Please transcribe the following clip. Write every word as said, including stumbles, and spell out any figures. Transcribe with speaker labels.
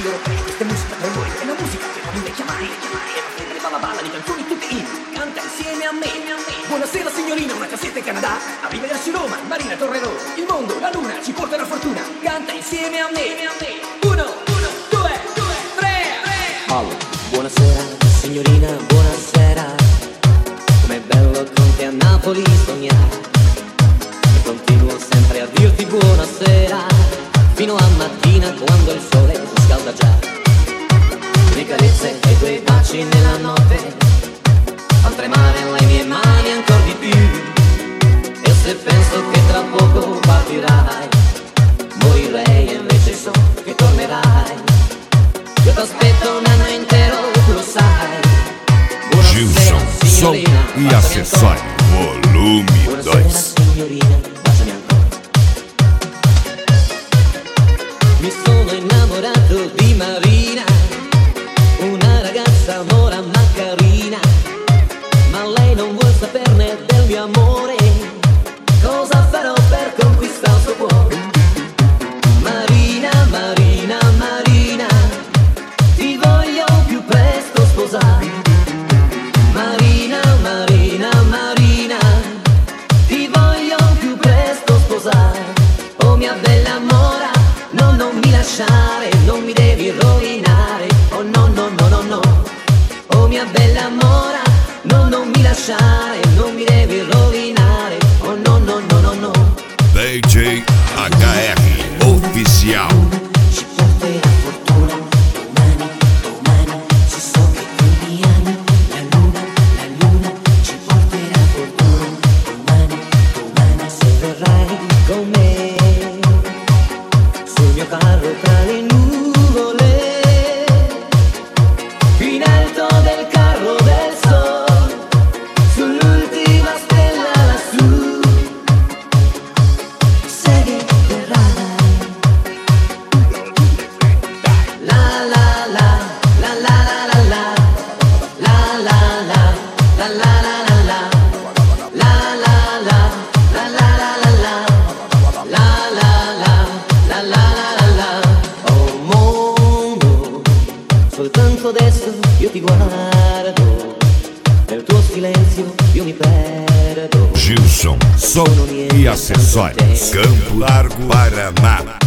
Speaker 1: canzoni europee, questa è musica per voi, è una musica che non invecchia mai. E va a prendere balla balla di canzoni tutte in, canta insieme a me. Buonasera signorina, una cassetta in Canada, arrivederci Roma, Marina, Torrero, il mondo, la luna, ci porta la fortuna, canta insieme a me. Uno, uno, due, due, tre, tre.
Speaker 2: Allora, buonasera signorina, buonasera, com'è bello con te a Napoli sognare, e continuo sempre a dirti buonasera, fino a mattina quando il sole ti scalda già. Le carezze e i tuoi baci nella notte fan tremare le mie mani ancora di più. E se penso che tra poco partirai, morirei e invece so che tornerai. Io t'aspetto un anno intero, tu lo sai.
Speaker 3: Gilson, som e acessório, volume dois.
Speaker 2: Signorina, baciami ancora. Mi sono innamorato di Marina, una ragazza mora ma carina, ma lei non vuol saperne del mio amore. Cosa farò per conquistare il suo cuore? Marina, Marina, Marina, ti voglio più presto sposare. Marina, Marina, Marina, ti voglio più presto sposare. Oh mia bella mora, no, non mi lasciare, non mi devi rovinare. Oh no, no, no, no, no. Oh mia bella mora, no, non mi lasciare, non mi devi rovinare. Oh no, no, no, no, no.
Speaker 3: D J H R Oficial.
Speaker 2: Ci porterà fortuna, domani, domani, se so che tu mi ami. La luna, la luna, ci porterà fortuna, domani, domani, se verrai con me. Sul mio carro tra le nuvole, in alto del carro del sol, sull'ultima stella lassù, sai che verrai. La la la, la la la la la, la la la, la la la la la, la la la, la la la la la, la la la, la la la la. Oh mondo, soltanto adesso io ti guardo, nel tuo silenzio io mi perdo.
Speaker 3: Gilson, som e acessórios, Campo Largo, Paraná.